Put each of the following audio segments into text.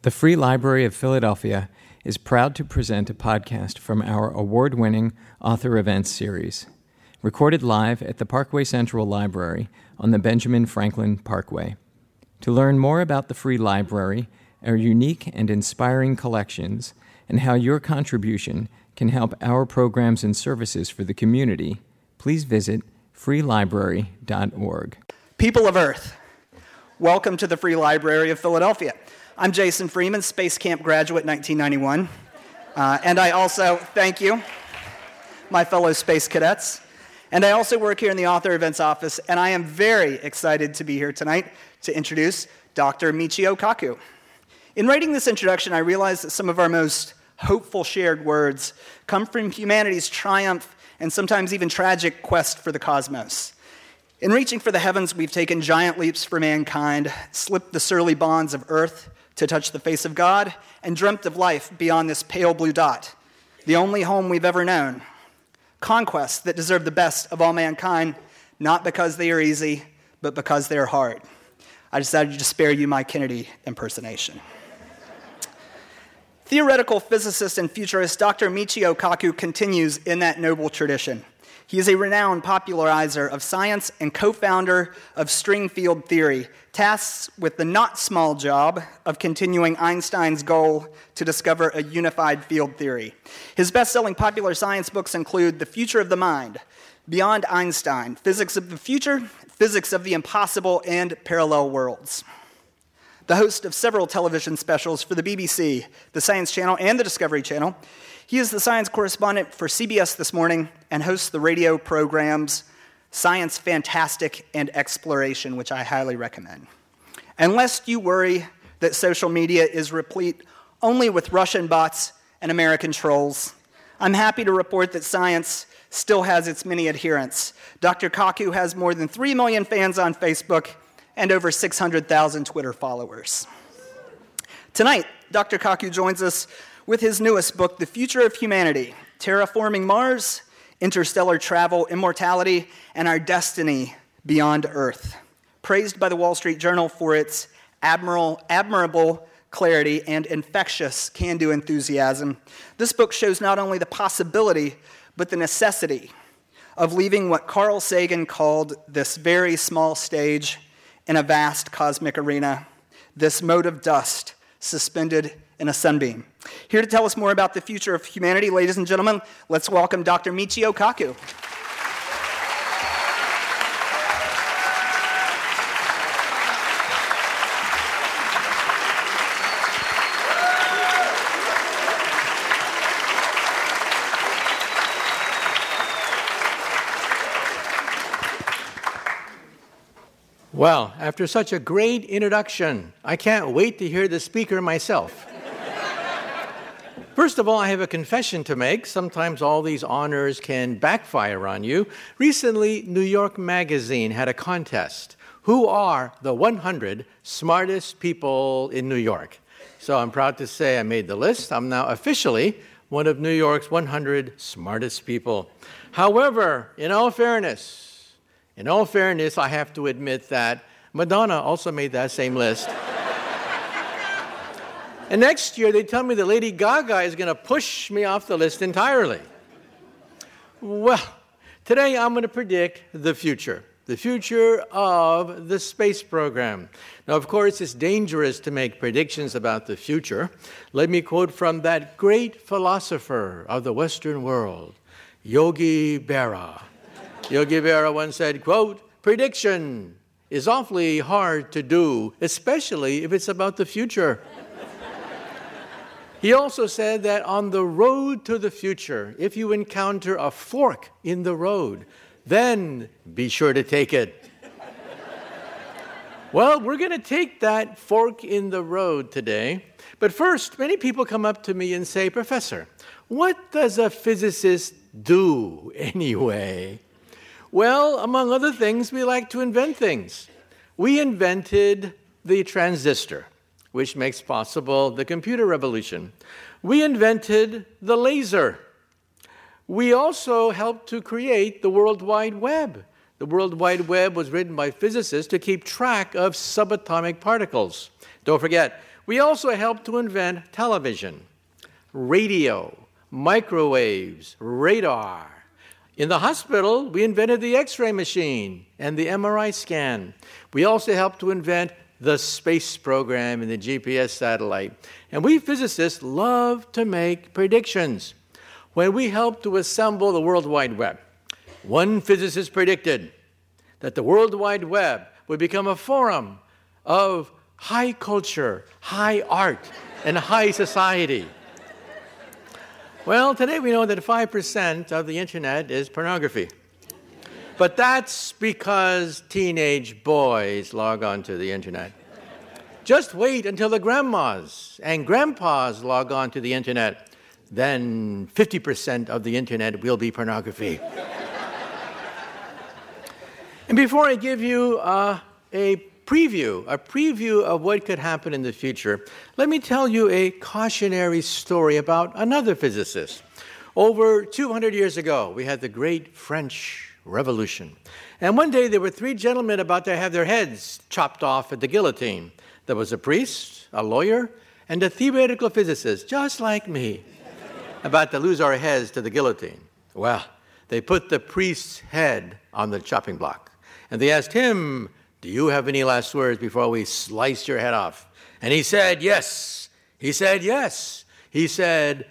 The Free Library of Philadelphia is proud to present a podcast from our award-winning Author Events series, recorded live at the Parkway Central Library on the Benjamin Franklin Parkway. To learn more about the Free Library, our unique and inspiring collections, and how your contribution can help our programs and services for the community, please visit freelibrary.org. People of Earth, welcome to the Free Library of Philadelphia. I'm Jason Freeman, Space Camp graduate 1991, and I also thank you, my fellow space cadets, and I also work here in the Author Events office, and I am very excited to be here tonight to introduce Dr. Michio Kaku. In writing this introduction, I realized that some of our most hopeful shared words come from humanity's triumph and sometimes even tragic quest for the cosmos. In reaching for the heavens, we've taken giant leaps for mankind, slipped the surly bonds of Earth to touch the face of God, and dreamt of life beyond this pale blue dot, the only home we've ever known. Conquests that deserve the best of all mankind, not because they are easy, but because they are hard. I decided to spare you my Kennedy impersonation. Theoretical physicist and futurist Dr. Michio Kaku continues in that noble tradition. He is a renowned popularizer of science and co-founder of string field theory, tasked with the not small job of continuing Einstein's goal to discover a unified field theory. His best-selling popular science books include The Future of the Mind, Beyond Einstein, Physics of the Future, Physics of the Impossible, and Parallel Worlds. The host of several television specials for the BBC, the Science Channel, and the Discovery Channel, he is the science correspondent for CBS This Morning and hosts the radio programs Science Fantastic and Exploration, which I highly recommend. And lest you worry that social media is replete only with Russian bots and American trolls, I'm happy to report that science still has its many adherents. Dr. Kaku has more than 3 million fans on Facebook and over 600,000 Twitter followers. Tonight, Dr. Kaku joins us with his newest book, The Future of Humanity, Terraforming Mars, Interstellar Travel, Immortality, and Our Destiny Beyond Earth. Praised by the Wall Street Journal for its admirable clarity and infectious can-do enthusiasm, this book shows not only the possibility, but the necessity of leaving what Carl Sagan called this very small stage in a vast cosmic arena, this mote of dust suspended in a sunbeam. Here to tell us more about the future of humanity, ladies and gentlemen, let's welcome Dr. Michio Kaku. Well, after such a great introduction, I can't wait to hear the speaker myself. First of all, I have a confession to make. Sometimes all these honors can backfire on you. Recently, New York Magazine had a contest. Who are the 100 smartest people in New York? So I'm proud to say I made the list. I'm now officially one of New York's 100 smartest people. However, in all fairness, I have to admit that Madonna also made that same list. And next year, they tell me that Lady Gaga is going to push me off the list entirely. Well, today I'm going to predict the future of the space program. Now, of course, it's dangerous to make predictions about the future. Let me quote from that great philosopher of the Western world, Yogi Berra. Yogi Berra once said, quote, "Prediction is awfully hard to do, especially if it's about the future." He also said that on the road to the future, if you encounter a fork in the road, then be sure to take it. Well, we're going to take that fork in the road today. But first, many people come up to me and say, "Professor, what does a physicist do anyway?" Well, among other things, we like to invent things. We invented the transistor, which makes possible the computer revolution. We invented the laser. We also helped to create the World Wide Web. The World Wide Web was written by physicists to keep track of subatomic particles. Don't forget, We also helped to invent television, radio, microwaves, radar. In the hospital, we invented the X-ray machine and the MRI scan. We also helped to invent the space program and the GPS satellite. And we physicists love to make predictions. When we helped to assemble the World Wide Web, one physicist predicted that the World Wide Web would become a forum of high culture, high art, and high society. Well, today we know that 5% of the internet is pornography. But that's because teenage boys log on to the internet. Just wait until the grandmas and grandpas log on to the internet. Then 50% of the internet will be pornography. And before I give you a preview of what could happen in the future, let me tell you a cautionary story about another physicist. Over 200 years ago, we had the Great French Revolution. And one day there were three gentlemen about to have their heads chopped off at the guillotine. There was a priest, a lawyer, and a theoretical physicist, just like me, about to lose our heads to the guillotine. Well, they put the priest's head on the chopping block. And they asked him, "Do you have any last words before we slice your head off?" And he said, "Yes." He said, "Yes." He said,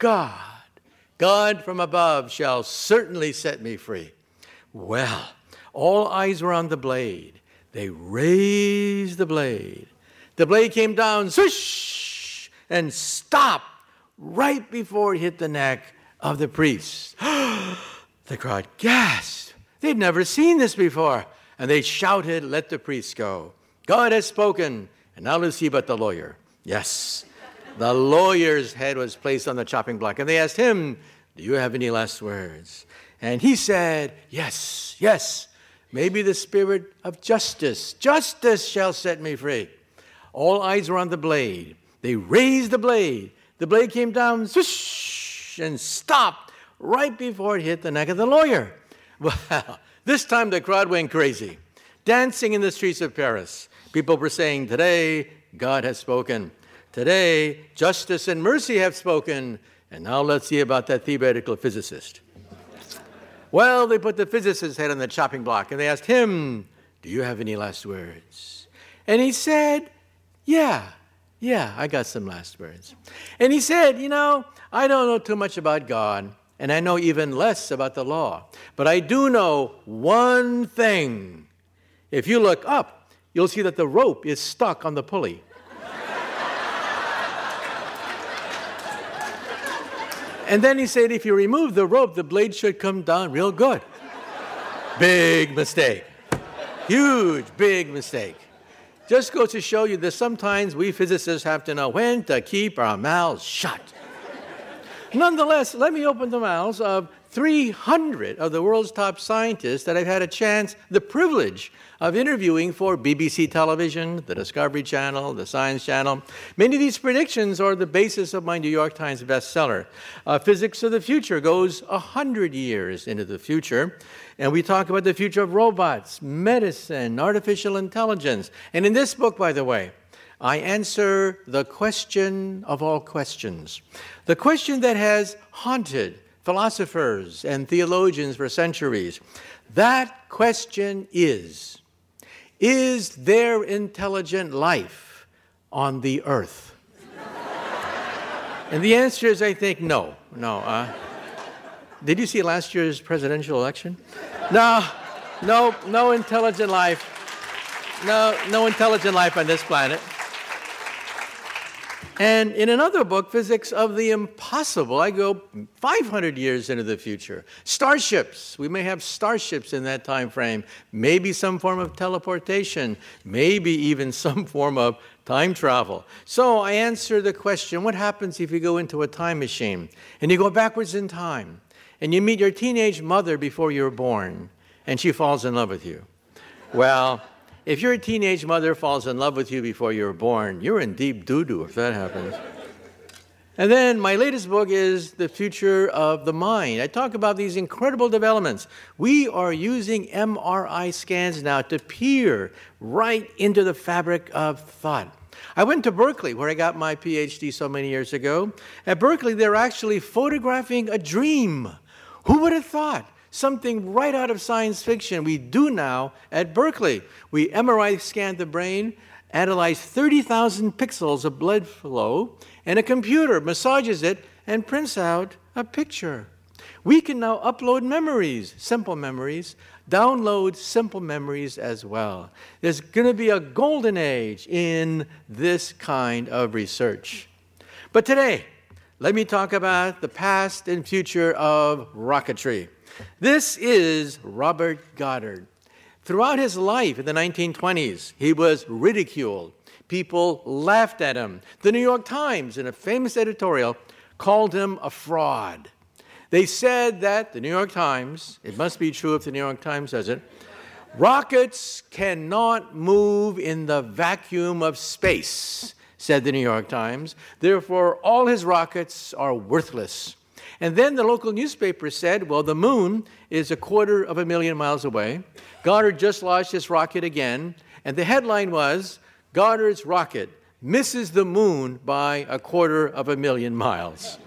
God from above shall certainly set me free." Well, all eyes were on the blade. They raised the blade. The blade came down, swish, and stopped right before it hit the neck of the priest. The crowd gasped. They'd never seen this before. And they shouted, "Let the priest go. God has spoken." And now let's see about the lawyer. Yes, the lawyer's head was placed on the chopping block. And they asked him, "Do you have any last words?" And he said, Yes. Maybe the spirit of justice shall set me free." All eyes were on the blade. They raised the blade. The blade came down, swish, and stopped right before it hit the neck of the lawyer. Well, this time the crowd went crazy, dancing in the streets of Paris. People were saying, "Today, God has spoken. Today, justice and mercy have spoken." And now let's see about that theoretical physicist. Well, they put the physicist's head on the chopping block, and they asked him, "Do you have any last words?" And he said, Yeah, I got some last words. And he said, I don't know too much about God, and I know even less about the law. But I do know one thing. If you look up, you'll see that the rope is stuck on the pulley. And then he said, if you remove the rope, the blade should come down real good. Big mistake. Huge, big mistake. Just goes to show you that sometimes we physicists have to know when to keep our mouths shut. Nonetheless, let me open the mouths of 300 of the world's top scientists that I've had the privilege of interviewing for BBC television, the Discovery Channel, the Science Channel. Many of these predictions are the basis of my New York Times bestseller. Physics of the Future goes 100 years into the future, and we talk about the future of robots, medicine, artificial intelligence. And in this book, by the way, I answer the question of all questions, the question that has haunted philosophers and theologians for centuries. That question is there intelligent life on the earth? And the answer is, I think, no. Did you see last year's presidential election? No intelligent life. No intelligent life on this planet. And in another book, Physics of the Impossible, I go 500 years into the future. Starships. We may have starships in that time frame. Maybe some form of teleportation. Maybe even some form of time travel. So I answer the question, what happens if you go into a time machine and you go backwards in time and you meet your teenage mother before you're born and she falls in love with you? Well, if your teenage mother falls in love with you before you're born, you're in deep doo-doo if that happens. And then my latest book is The Future of the Mind. I talk about these incredible developments. We are using MRI scans now to peer right into the fabric of thought. I went to Berkeley, where I got my PhD so many years ago. At Berkeley, they're actually photographing a dream. Who would have thought? Something right out of science fiction we do now at Berkeley. We MRI scan the brain, analyze 30,000 pixels of blood flow, and a computer massages it and prints out a picture. We can now upload memories, simple memories, download simple memories as well. There's going to be a golden age in this kind of research. But today, let me talk about the past and future of rocketry. This is Robert Goddard. Throughout his life in the 1920s, he was ridiculed. People laughed at him. The New York Times, in a famous editorial, called him a fraud. They said that, the New York Times, it must be true if the New York Times says it, rockets cannot move in the vacuum of space, said the New York Times. Therefore, all his rockets are worthless. And then the local newspaper said, well, the moon is 250,000 miles away. Goddard just launched his rocket again. And the headline was, Goddard's rocket misses the moon by 250,000 miles.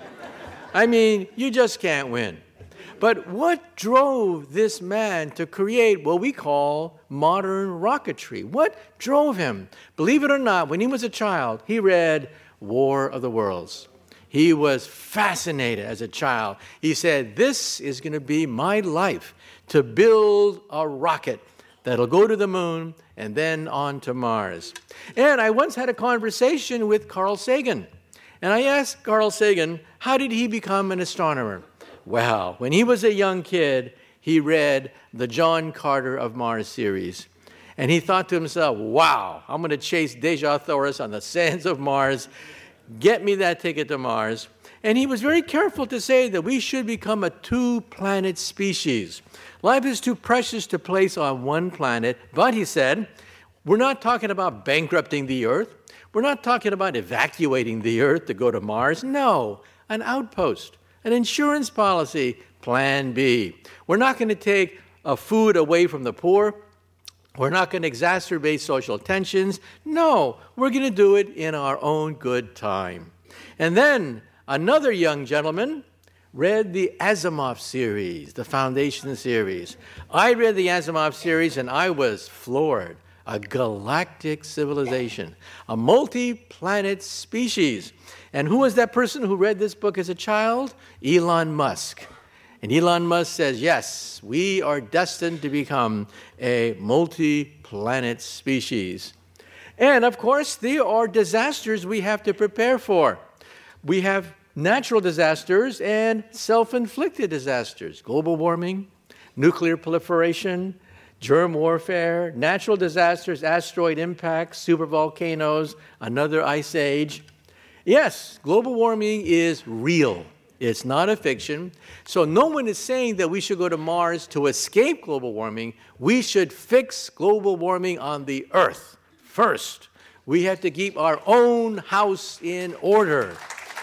I mean, you just can't win. But what drove this man to create what we call modern rocketry? What drove him? Believe it or not, when he was a child, he read War of the Worlds. He was fascinated as a child. He said, this is going to be my life, to build a rocket that'll go to the moon and then on to Mars. And I once had a conversation with Carl Sagan. And I asked Carl Sagan, how did he become an astronomer? Well, when he was a young kid, he read the John Carter of Mars series. And he thought to himself, wow, I'm going to chase Dejah Thoris on the sands of Mars. Get me that ticket to Mars. And he was very careful to say that we should become a two-planet species. Life is too precious to place on one planet. But, he said, we're not talking about bankrupting the Earth. We're not talking about evacuating the Earth to go to Mars. No, an outpost, an insurance policy, Plan B. We're not going to take food away from the poor. We're not going to exacerbate social tensions. No, we're going to do it in our own good time. And then another young gentleman read the Asimov series, the Foundation series. I read the Asimov series and I was floored. A galactic civilization, a multi-planet species. And who was that person who read this book as a child? Elon Musk. And Elon Musk says, yes, we are destined to become a multi-planet species. And, of course, there are disasters we have to prepare for. We have natural disasters and self-inflicted disasters. Global warming, nuclear proliferation, germ warfare, natural disasters, asteroid impacts, supervolcanoes, another ice age. Yes, global warming is real. It's not a fiction. So no one is saying that we should go to Mars to escape global warming. We should fix global warming on the Earth first. We have to keep our own house in order.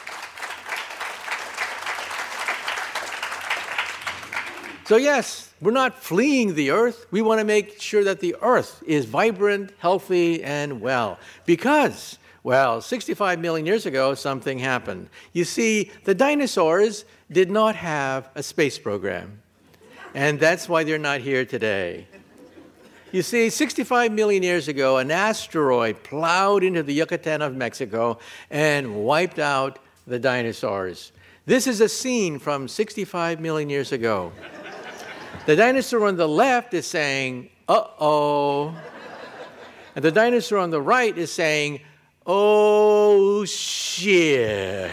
So yes, we're not fleeing the Earth. We want to make sure that the Earth is vibrant, healthy, and well. Because, well, 65 million years ago, something happened. You see, the dinosaurs did not have a space program. And that's why they're not here today. You see, 65 million years ago, an asteroid plowed into the Yucatan of Mexico and wiped out the dinosaurs. This is a scene from 65 million years ago. The dinosaur on the left is saying, uh-oh. And the dinosaur on the right is saying, oh, shit.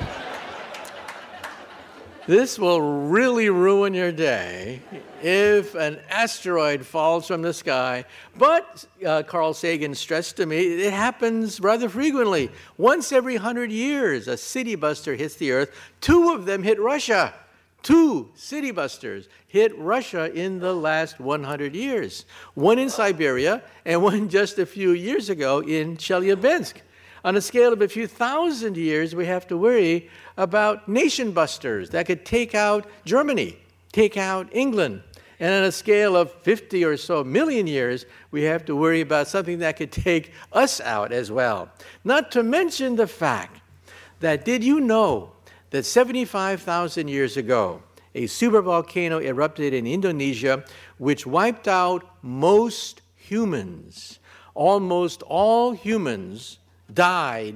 This will really ruin your day if an asteroid falls from the sky. But, Carl Sagan stressed to me, it happens rather frequently. Once every 100 years, a city buster hits the Earth. 2 of them hit Russia. 2 city busters hit Russia in the last 100 years. One in Siberia and one just a few years ago in Chelyabinsk. On a scale of a few thousand years, we have to worry about nation busters that could take out Germany, take out England. And on a scale of 50 or so million years, we have to worry about something that could take us out as well. Not to mention the fact that, did you know that 75,000 years ago, a supervolcano erupted in Indonesia, which wiped out most humans. Almost all humans died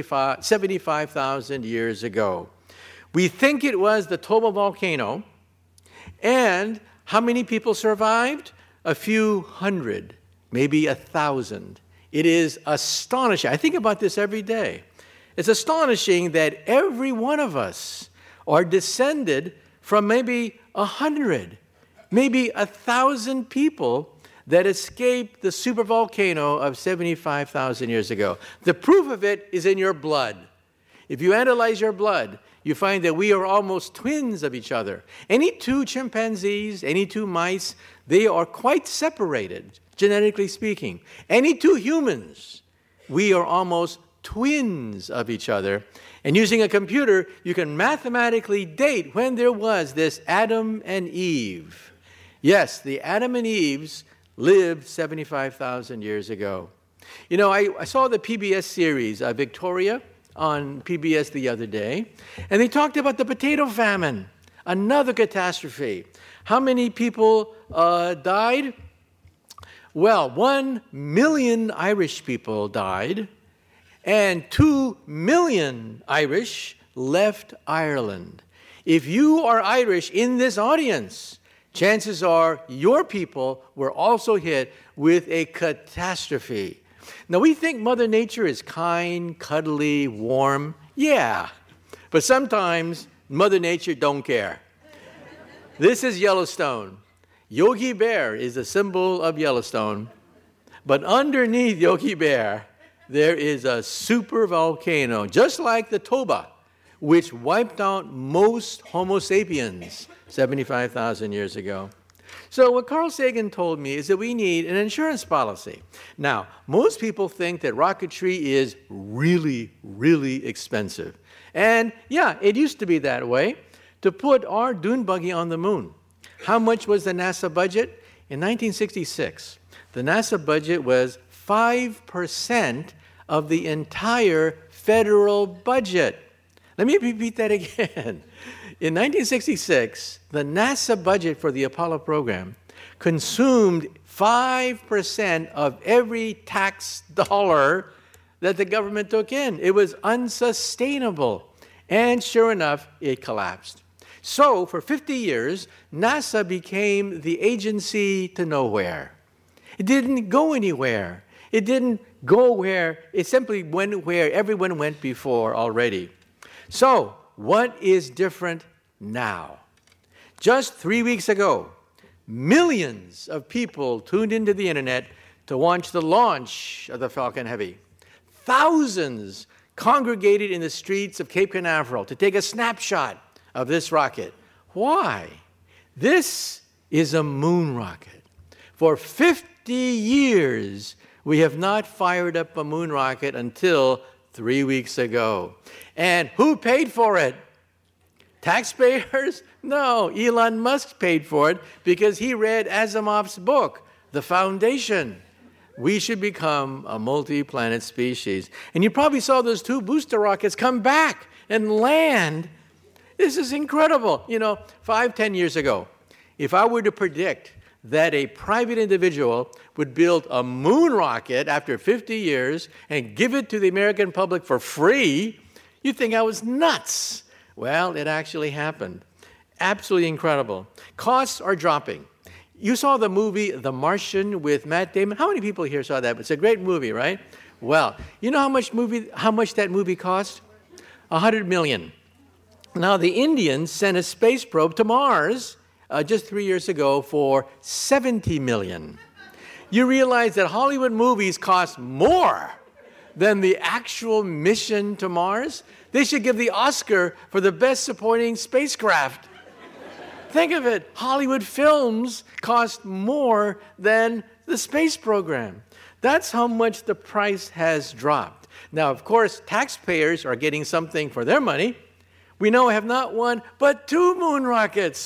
75,000 years ago. We think it was the Toba volcano, and how many people survived? A few hundred, maybe 1,000. It is astonishing. I think about this every day. It's astonishing that every one of us are descended from maybe 100, maybe 1,000 people that escaped the supervolcano of 75,000 years ago. The proof of it is in your blood. If you analyze your blood, you find that we are almost twins of each other. Any two chimpanzees, any two mice, they are quite separated, genetically speaking. Any two humans, we are almost twins of each other. And using a computer, you can mathematically date when there was this Adam and Eve. Yes, the Adam and Eves lived 75,000 years ago. You know, I saw the PBS series, Victoria, on PBS the other day, and they talked about the potato famine, another catastrophe. How many people died? Well, 1 million Irish people died, and 2 million Irish left Ireland. If you are Irish in this audience, chances are your people were also hit with a catastrophe. Now, we think Mother Nature is kind, cuddly, warm. Yeah, but sometimes Mother Nature don't care. This is Yellowstone. Yogi Bear is a symbol of Yellowstone, but underneath Yogi Bear, there is a super volcano, just like the Toba, which wiped out most Homo sapiens 75,000 years ago. So what Carl Sagan told me is that we need an insurance policy. Now, most people think that rocketry is really, really expensive. And yeah, it used to be that way. To put our dune buggy on the moon, how much was the NASA budget? In 1966, the NASA budget was 5% of the entire federal budget. Let me repeat that again. In 1966, the NASA budget for the Apollo program consumed 5% of every tax dollar that the government took in. It was unsustainable. And sure enough, it collapsed. So for 50 years, NASA became the agency to nowhere. It didn't go anywhere. It didn't go where, it simply went where everyone went before already. So, what is different now? Just 3 weeks ago, millions of people tuned into the internet to watch the launch of the Falcon Heavy. Thousands congregated in the streets of Cape Canaveral to take a snapshot of this rocket. Why? This is a moon rocket. For 50 years, we have not fired up a moon rocket until 3 weeks ago. And who paid for it? Taxpayers? No, Elon Musk paid for it because he read Asimov's book, The Foundation. We should become a multi-planet species. And you probably saw those 2 booster rockets come back and land. This is incredible. You know, 5-10 years ago, if I were to predict that a private individual would build a moon rocket after 50 years and give it to the American public for free, you'd think I was nuts. Well, it actually happened. Absolutely incredible. Costs are dropping. You saw the movie The Martian with Matt Damon. How many people here saw that? It's a great movie, right? Well, you know how much that movie cost? $100 million. Now, the Indians sent a space probe to Mars just 3 years ago for $70 million. You realize that Hollywood movies cost more than the actual mission to Mars? They should give the Oscar for the best supporting spacecraft. Think of it. Hollywood films cost more than the space program. That's how much the price has dropped. Now, of course, taxpayers are getting something for their money. We now have not 1, but 2 moon rockets.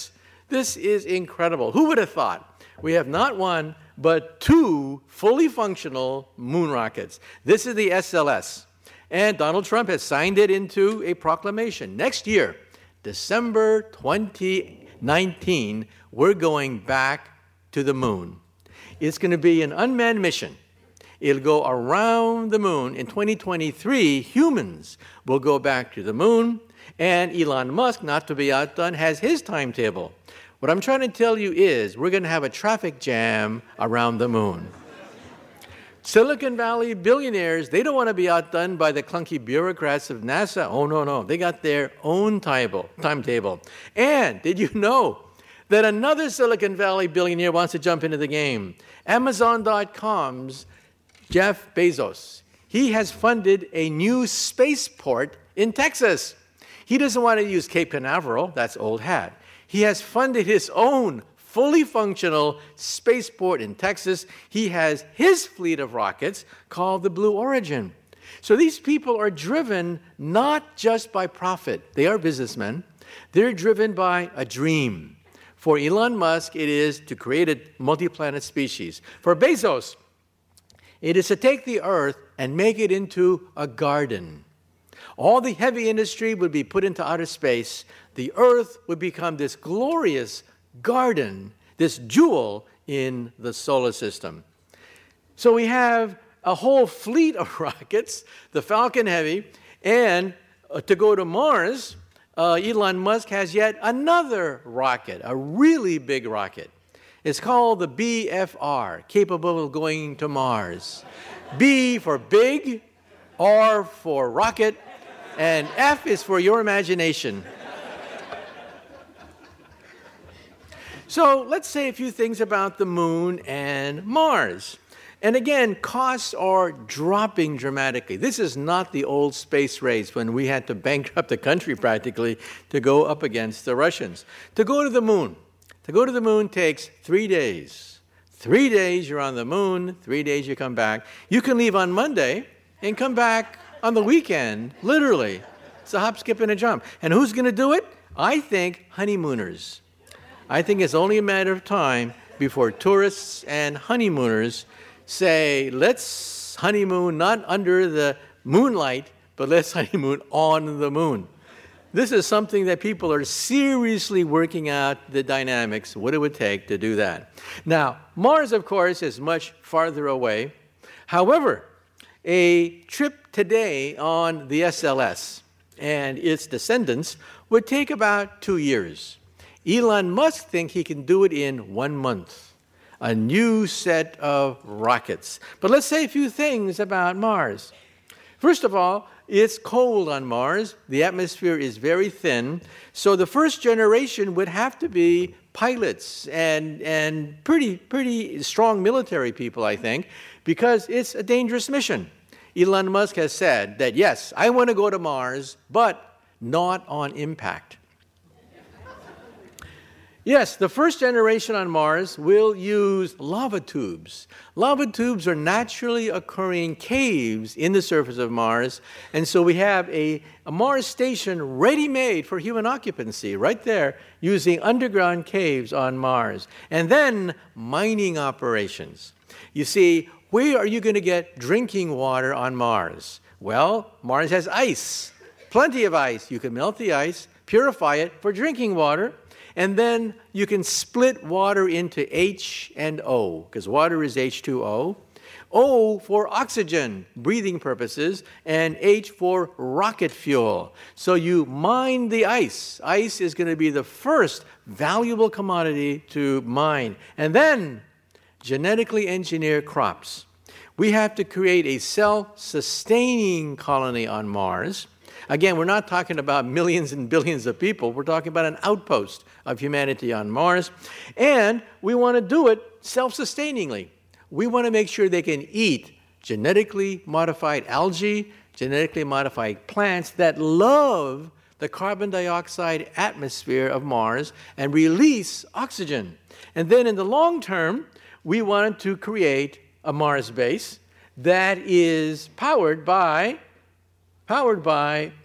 This is incredible. Who would have thought? We have not one, but two fully functional moon rockets. This is the SLS. And Donald Trump has signed it into a proclamation. Next year, December 2019, we're going back to the moon. It's going to be an unmanned mission. It'll go around the moon. In 2023, humans will go back to the moon. And Elon Musk, not to be outdone, has his timetable. What I'm trying to tell you is we're going to have a traffic jam around the moon. Silicon Valley billionaires, they don't want to be outdone by the clunky bureaucrats of NASA. Oh, no. They got their own timetable. And did you know that another Silicon Valley billionaire wants to jump into the game? Amazon.com's Jeff Bezos. He has funded a new spaceport in Texas. He doesn't want to use Cape Canaveral. That's old hat. He has funded his own fully functional spaceport in Texas. He has his fleet of rockets called the Blue Origin. So these people are driven not just by profit. They are businessmen. They're driven by a dream. For Elon Musk, it is to create a multi-planet species. For Bezos, it is to take the Earth and make it into a garden. All the heavy industry would be put into outer space. The Earth would become this glorious garden, this jewel in the solar system. So we have a whole fleet of rockets, the Falcon Heavy, and to go to Mars, Elon Musk has yet another rocket, a really big rocket. It's called the BFR, capable of going to Mars. B for big, R for rocket, and F is for your imagination. So let's say a few things about the moon and Mars. And again, costs are dropping dramatically. This is not the old space race when we had to bankrupt the country practically to go up against the Russians. To go to the moon takes 3 days. 3 days you're on the moon, 3 days you come back. You can leave on Monday and come back on the weekend, literally. It's a hop, skip, and a jump. And who's going to do it? I think honeymooners. I think it's only a matter of time before tourists and honeymooners say, let's honeymoon not under the moonlight, but let's honeymoon on the moon. This is something that people are seriously working out the dynamics, what it would take to do that. Now, Mars, of course, is much farther away. However, a trip today on the SLS and its descendants would take about 2 years. Elon Musk thinks he can do it in 1 month. A new set of rockets. But let's say a few things about Mars. First of all, it's cold on Mars. The atmosphere is very thin. So the first generation would have to be pilots and pretty strong military people, I think, because it's a dangerous mission. Elon Musk has said that, yes, I want to go to Mars, but not on impact. Yes, the first generation on Mars will use lava tubes. Lava tubes are naturally occurring caves in the surface of Mars, and so we have a Mars station ready-made for human occupancy right there using underground caves on Mars. And then mining operations. You see, where are you going to get drinking water on Mars? Well, Mars has ice, plenty of ice. You can melt the ice, purify it for drinking water, and then you can split water into H and O, because water is H2O. O for oxygen, breathing purposes, and H for rocket fuel. So you mine the ice. Ice is going to be the first valuable commodity to mine. And then genetically engineer crops. We have to create a self-sustaining colony on Mars. Again, we're not talking about millions and billions of people. We're talking about an outpost of humanity on Mars. And we want to do it self-sustainingly. We want to make sure they can eat genetically modified algae, genetically modified plants that love the carbon dioxide atmosphere of Mars and release oxygen. And then in the long term, we wanted to create a Mars base that is powered by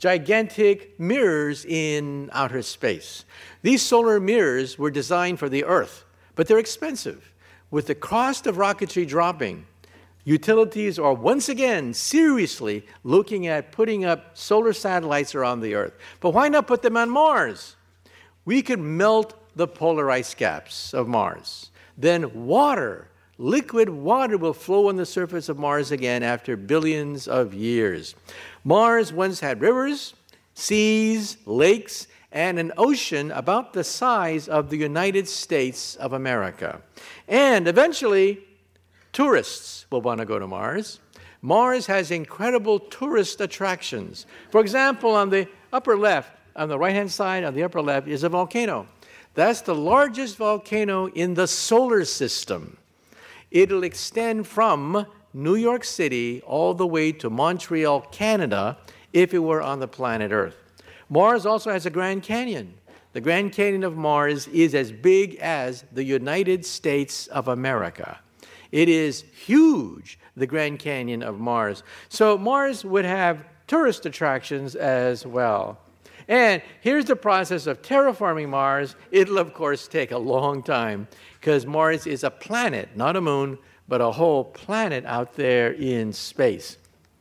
gigantic mirrors in outer space. These solar mirrors were designed for the Earth, but they're expensive. With the cost of rocketry dropping, utilities are once again seriously looking at putting up solar satellites around the Earth. But why not put them on Mars? We could melt the polar ice caps of Mars. Then water, liquid water, will flow on the surface of Mars again after billions of years. Mars once had rivers, seas, lakes, and an ocean about the size of the United States of America. And eventually, tourists will want to go to Mars. Mars has incredible tourist attractions. For example, on the upper left, on the right-hand side, on the upper left, is a volcano. That's the largest volcano in the solar system. It'll extend from New York City all the way to Montreal, Canada, if it were on the planet Earth. Mars also has a Grand Canyon. The Grand Canyon of Mars is as big as the United States of America. It is huge, the Grand Canyon of Mars. So Mars would have tourist attractions as well. And here's the process of terraforming Mars. It'll, of course, take a long time because Mars is a planet, not a moon, but a whole planet out there in space.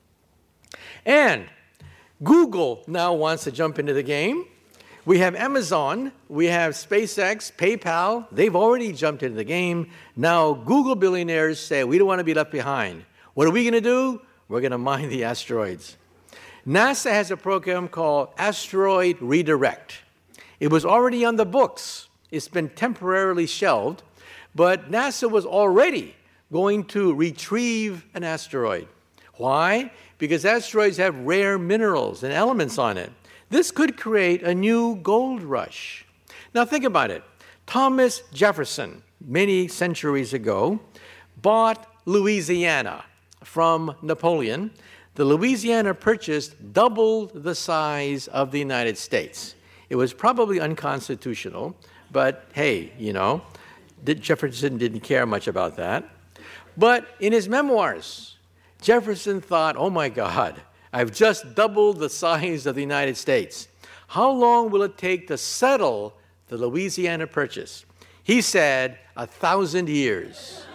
And Google now wants to jump into the game. We have Amazon, we have SpaceX, PayPal. They've already jumped into the game. Now Google billionaires say, we don't want to be left behind. What are we going to do? We're going to mine the asteroids. NASA has a program called Asteroid Redirect. It was already on the books. It's been temporarily shelved, but NASA was already going to retrieve an asteroid. Why? Because asteroids have rare minerals and elements on it. This could create a new gold rush. Now think about it. Thomas Jefferson, many centuries ago, bought Louisiana from Napoleon. The Louisiana Purchase doubled the size of the United States. It was probably unconstitutional, but hey, Jefferson didn't care much about that. But in his memoirs, Jefferson thought, oh my God, I've just doubled the size of the United States. How long will it take to settle the Louisiana Purchase? He said, 1,000 years.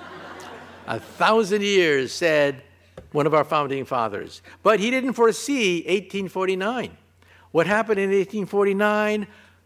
1,000 years, said one of our founding fathers. But he didn't foresee 1849. What happened in 1849?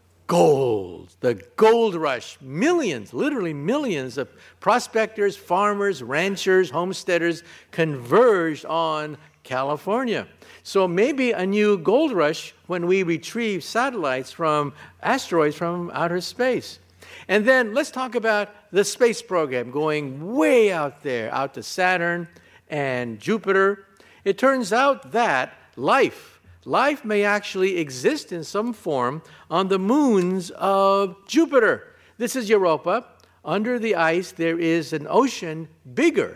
Gold, the gold rush. Millions, literally millions of prospectors, farmers, ranchers, homesteaders converged on California. So maybe a new gold rush when we retrieve satellites from asteroids from outer space. And then let's talk about the space program going way out there, out to Saturn and Jupiter. It turns out that life may actually exist in some form on the moons of Jupiter. This is Europa. Under the ice, there is an ocean bigger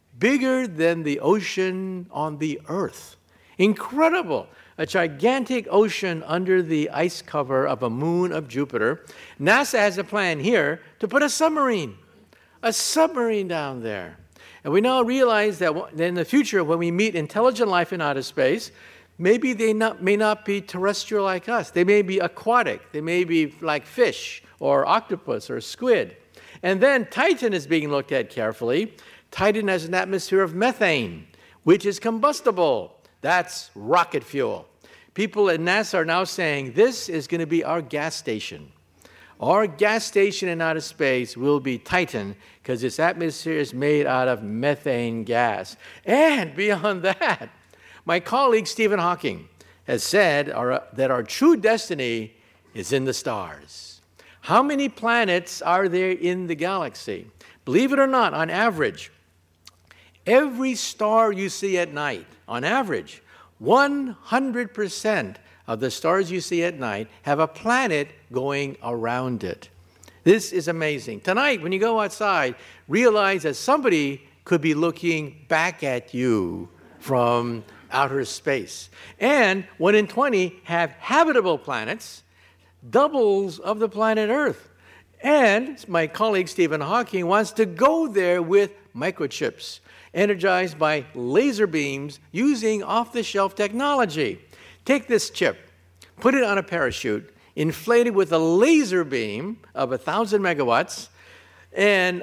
than the ocean on the Earth. Incredible. A gigantic ocean under the ice cover of a moon of Jupiter. NASA has a plan here to put a submarine down there. And we now realize that in the future, when we meet intelligent life in outer space, maybe they may not be terrestrial like us. They may be aquatic. They may be like fish or octopus or squid. And then Titan is being looked at carefully. Titan has an atmosphere of methane, which is combustible. That's rocket fuel. People at NASA are now saying this is going to be our gas station. Our gas station in outer space will be Titan because its atmosphere is made out of methane gas. And beyond that, my colleague Stephen Hawking has said that our true destiny is in the stars. How many planets are there in the galaxy? Believe it or not, on average, every star you see at night, on average, 100% of the stars you see at night have a planet going around it. This is amazing. Tonight, when you go outside, realize that somebody could be looking back at you from outer space. And 1 in 20 have habitable planets, doubles of the planet Earth. And my colleague Stephen Hawking wants to go there with microchips, energized by laser beams using off-the-shelf technology. Take this chip, put it on a parachute, inflate it with a laser beam of 1,000 megawatts, and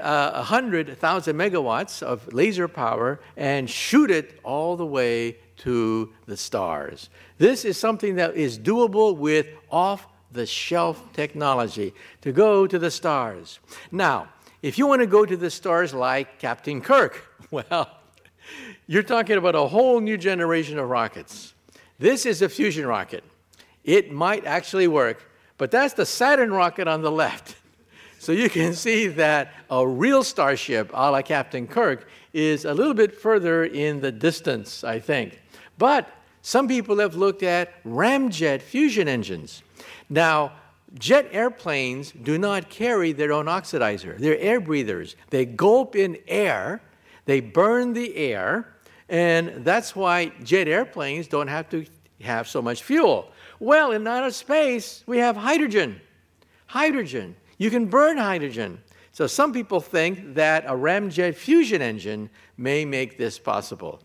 100,000 megawatts of laser power, and shoot it all the way to the stars. This is something that is doable with off-the-shelf technology to go to the stars. Now, if you want to go to the stars like Captain Kirk, well, you're talking about a whole new generation of rockets. This is a fusion rocket. It might actually work, but that's the Saturn rocket on the left. So you can see that a real starship, a la Captain Kirk, is a little bit further in the distance, I think. But some people have looked at ramjet fusion engines. Now, jet airplanes do not carry their own oxidizer. They're air breathers. They gulp in air, they burn the air, and that's why jet airplanes don't have to have so much fuel. Well, in outer space, we have hydrogen. Hydrogen. You can burn hydrogen. So some people think that a ramjet fusion engine may make this possible.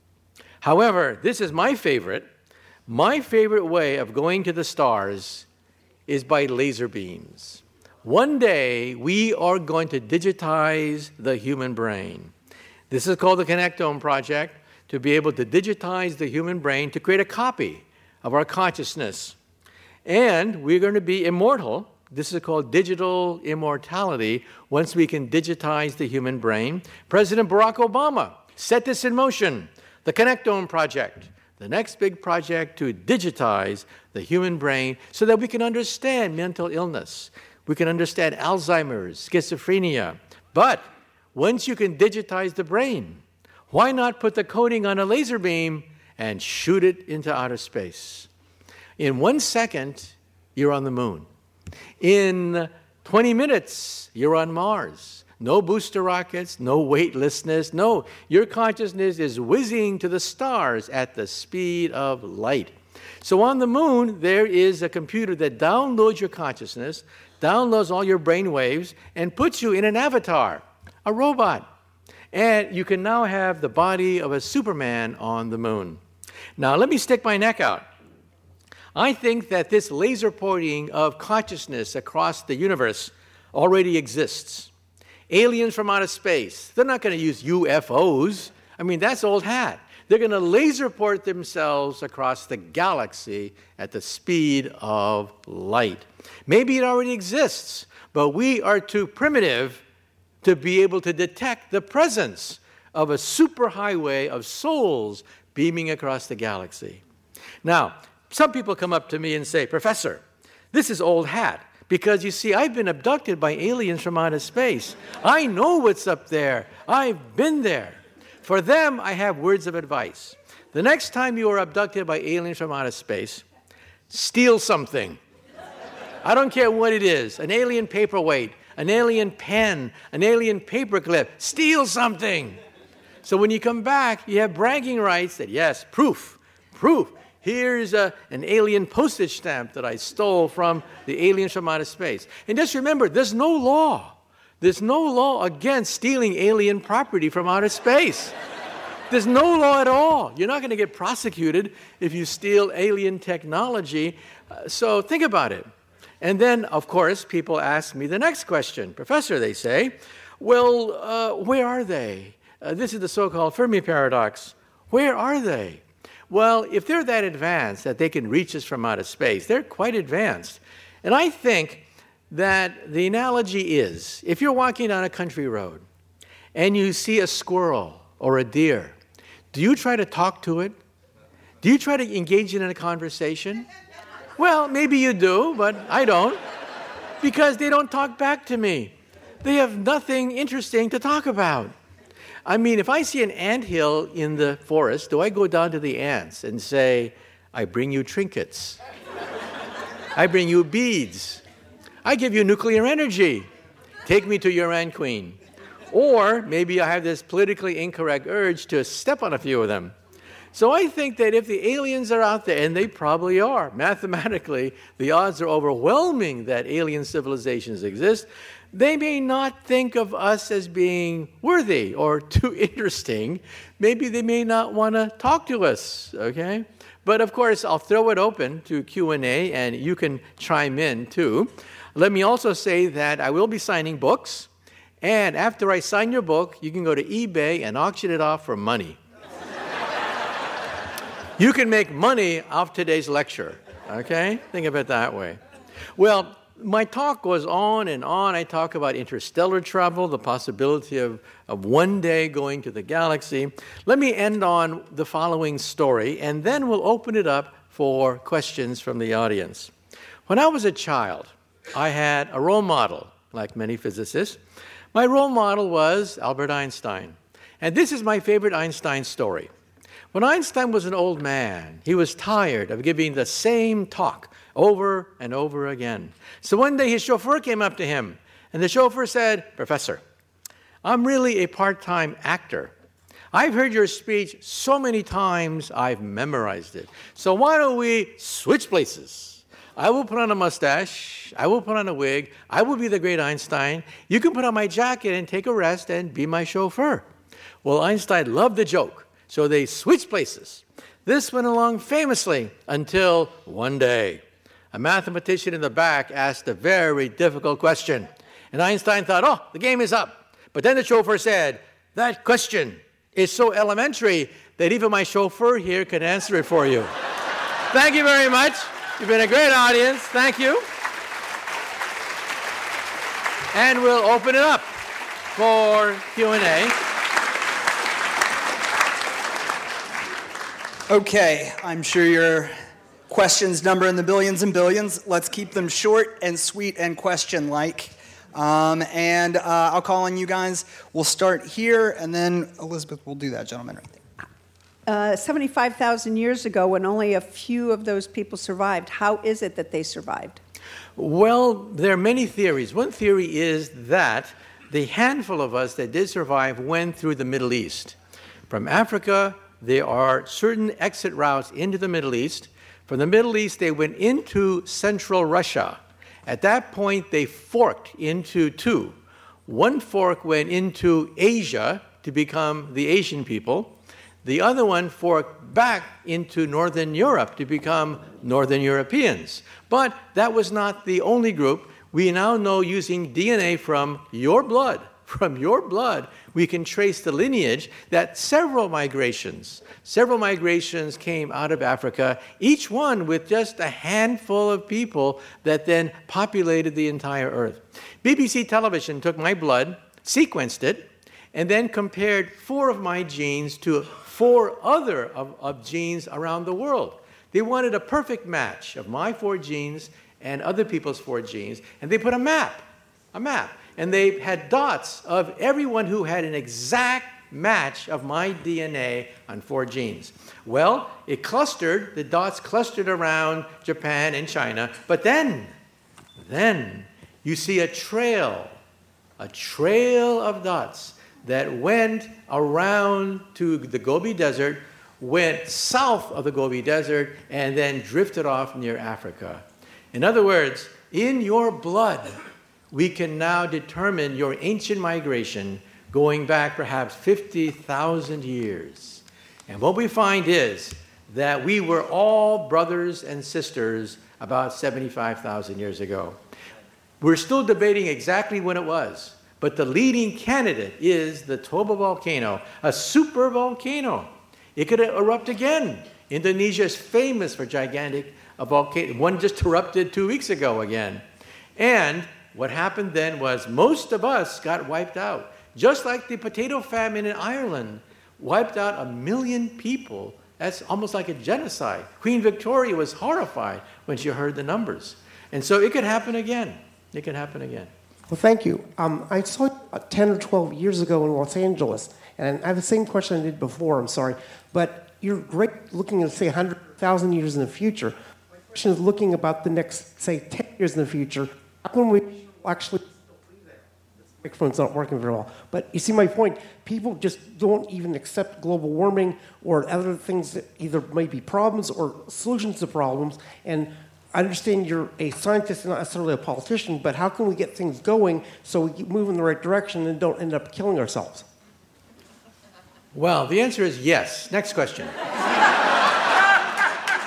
However, this is my favorite. My favorite way of going to the stars is by laser beams. One day, we are going to digitize the human brain. This is called the Connectome Project, to be able to digitize the human brain to create a copy of our consciousness. And we're going to be immortal. This is called digital immortality once we can digitize the human brain. President Barack Obama set this in motion, the Connectome Project, the next big project to digitize the human brain so that we can understand mental illness. We can understand Alzheimer's, schizophrenia. But once you can digitize the brain, why not put the coating on a laser beam and shoot it into outer space? In 1 second, you're on the moon. In 20 minutes, you're on Mars. No booster rockets, no weightlessness. No, your consciousness is whizzing to the stars at the speed of light. So on the moon, there is a computer that downloads your consciousness, downloads all your brain waves, and puts you in an avatar, a robot. And you can now have the body of a Superman on the moon. Now, let me stick my neck out. I think that this laser porting of consciousness across the universe already exists. Aliens from outer space, they're not going to use UFOs. I mean, that's old hat. They're going to laser port themselves across the galaxy at the speed of light. Maybe it already exists, but we are too primitive to be able to detect the presence of a superhighway of souls beaming across the galaxy. Now, some people come up to me and say, Professor, this is old hat, because you see, I've been abducted by aliens from outer space. I know what's up there. I've been there. For them, I have words of advice. The next time you are abducted by aliens from outer space, steal something. I don't care what it is, an alien paperweight, an alien pen, an alien paperclip. Steal something. So when you come back, you have bragging rights that, yes, proof. Here's an alien postage stamp that I stole from the aliens from outer space. And just remember, there's no law. There's no law against stealing alien property from outer space. There's no law at all. You're not going to get prosecuted if you steal alien technology. So think about it. And then, of course, people ask me the next question. Professor, they say, well, where are they? This is the so-called Fermi paradox. Where are they? Well, if they're that advanced that they can reach us from outer space, they're quite advanced. And I think that the analogy is, if you're walking down a country road and you see a squirrel or a deer, do you try to talk to it? Do you try to engage it in a conversation? Well, maybe you do, but I don't, because they don't talk back to me. They have nothing interesting to talk about. I mean, if I see an anthill in the forest, do I go down to the ants and say, I bring you trinkets. I bring you beads. I give you nuclear energy. Take me to your Ant Queen. Or maybe I have this politically incorrect urge to step on a few of them. So I think that if the aliens are out there, and they probably are, mathematically, the odds are overwhelming that alien civilizations exist, they may not think of us as being worthy or too interesting. Maybe they may not want to talk to us, okay? But of course, I'll throw it open to Q&A, and you can chime in too. Let me also say that I will be signing books, and after I sign your book, you can go to eBay and auction it off for money. You can make money off today's lecture, okay? Think of it that way. Well, my talk goes on and on. I talk about interstellar travel, the possibility of one day going to the galaxy. Let me end on the following story, and then we'll open it up for questions from the audience. When I was a child, I had a role model, like many physicists. My role model was Albert Einstein. And this is my favorite Einstein story. When Einstein was an old man, he was tired of giving the same talk over and over again. So one day his chauffeur came up to him, and the chauffeur said, "Professor, I'm really a part-time actor. I've heard your speech so many times, I've memorized it. So why don't we switch places? I will put on a mustache, I will put on a wig, I will be the great Einstein. You can put on my jacket and take a rest and be my chauffeur." Well, Einstein loved the joke, so they switched places. This went along famously until one day, a mathematician in the back asked a very difficult question. And Einstein thought, oh, the game is up. But then the chauffeur said, that question is so elementary that even my chauffeur here can answer it for you. Thank you very much. You've been a great audience. Thank you. And we'll open it up for Q&A. Okay, I'm sure your questions number in the billions and billions. Let's keep them short and sweet and question-like. I'll call on you guys. We'll start here, and then Elizabeth will do that, gentleman right there. 75,000 years ago, when only a few of those people survived, how is it that they survived? Well, there are many theories. One theory is that the handful of us that did survive went through the Middle East. From Africa, there are certain exit routes into the Middle East. From the Middle East, they went into central Russia. At that point, they forked into two. One fork went into Asia to become the Asian people. The other one forked back into Northern Europe to become Northern Europeans. But that was not the only group. We now know, using DNA from your blood, we can trace the lineage that several migrations came out of Africa, each one with just a handful of people that then populated the entire earth. BBC television took my blood, sequenced it, and then compared 4 of my genes to 4 other of genes around the world. They wanted a perfect match of my 4 genes and other people's 4 genes, and they put a map. And they had dots of everyone who had an exact match of my DNA on 4 genes. Well, the dots clustered around Japan and China, but then you see a trail of dots that went around to the Gobi Desert, went south of the Gobi Desert, and then drifted off near Africa. In other words, in your blood, we can now determine your ancient migration going back perhaps 50,000 years. And what we find is that we were all brothers and sisters about 75,000 years ago. We're still debating exactly when it was, but the leading candidate is the Toba volcano, a super volcano. It could erupt again. Indonesia is famous for gigantic volcanoes. One just erupted 2 weeks ago again. And what happened then was most of us got wiped out. Just like the potato famine in Ireland wiped out 1 million people. That's almost like a genocide. Queen Victoria was horrified when she heard the numbers. And so it could happen again. It could happen again. Well, thank you. I saw you 10 or 12 years ago in Los Angeles, and I have the same question I did before, I'm sorry. But you're great looking at, say, 100,000 years in the future. My question is looking about the next, say, 10 years in the future. How can we actually... The microphone's not working very well. But you see my point. People just don't even accept global warming or other things that either may be problems or solutions to problems. And I understand you're a scientist and not necessarily a politician, but how can we get things going so we move in the right direction and don't end up killing ourselves? Well, the answer is yes. Next question.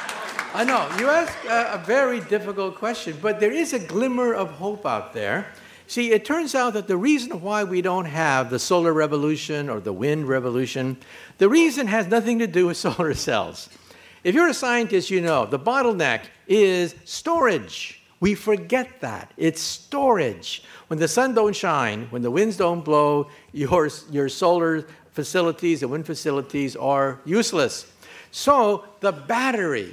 I know, you ask a very difficult question, but there is a glimmer of hope out there. See, it turns out that the reason why we don't have the solar revolution or the wind revolution, the reason has nothing to do with solar cells. If you're a scientist, you know the bottleneck is storage. We forget that. It's storage. When the sun don't shine, when the winds don't blow, your solar facilities and wind facilities are useless. So the battery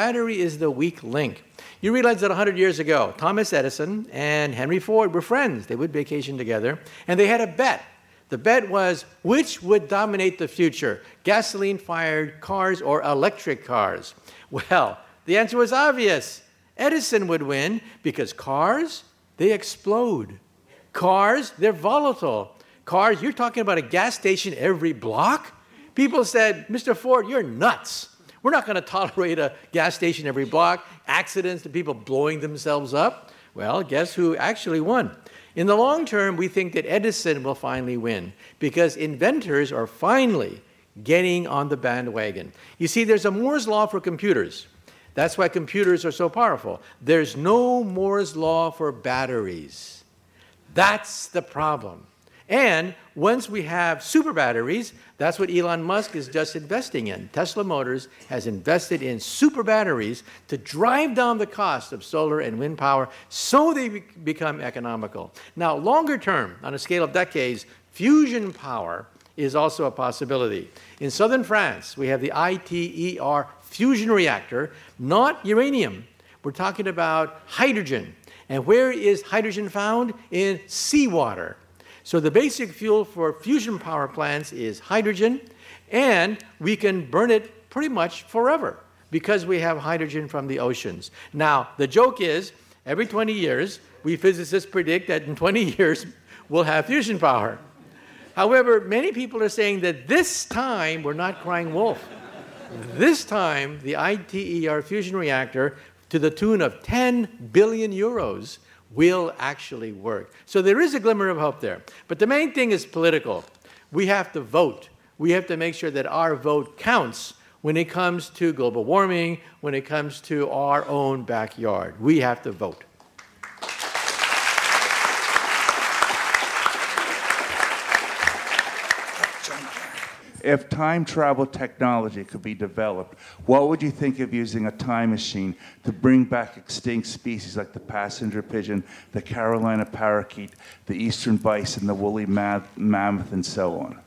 is the weak link. You realize that 100 years ago, Thomas Edison and Henry Ford were friends. They would vacation together, and they had a bet. The bet was which would dominate the future, gasoline-fired cars or electric cars? Well, the answer was obvious. Edison would win because cars, they explode. Cars, they're volatile. Cars, you're talking about a gas station every block? People said, Mr. Ford, you're nuts. We're not going to tolerate a gas station every block, accidents, and people blowing themselves up. Well, guess who actually won? In the long term, we think that Edison will finally win because inventors are finally getting on the bandwagon. You see, there's a Moore's law for computers. That's why computers are so powerful. There's no Moore's law for batteries. That's the problem. And once we have super batteries, that's what Elon Musk is just investing in. Tesla Motors has invested in super batteries to drive down the cost of solar and wind power so they become economical. Now, longer term, on a scale of decades, fusion power is also a possibility. In southern France, we have the ITER fusion reactor, not uranium. We're talking about hydrogen. And where is hydrogen found? In seawater. So the basic fuel for fusion power plants is hydrogen, and we can burn it pretty much forever because we have hydrogen from the oceans. Now, the joke is, every 20 years, we physicists predict that in 20 years, we'll have fusion power. However, many people are saying that this time, we're not crying wolf. This time, the ITER fusion reactor, to the tune of 10 billion euros, will actually work. So there is a glimmer of hope there. But the main thing is political. We have to vote. We have to make sure that our vote counts when it comes to global warming, when it comes to our own backyard. We have to vote. If time travel technology could be developed, what would you think of using a time machine to bring back extinct species like the passenger pigeon, the Carolina parakeet, the eastern bison, the woolly mammoth, and so on?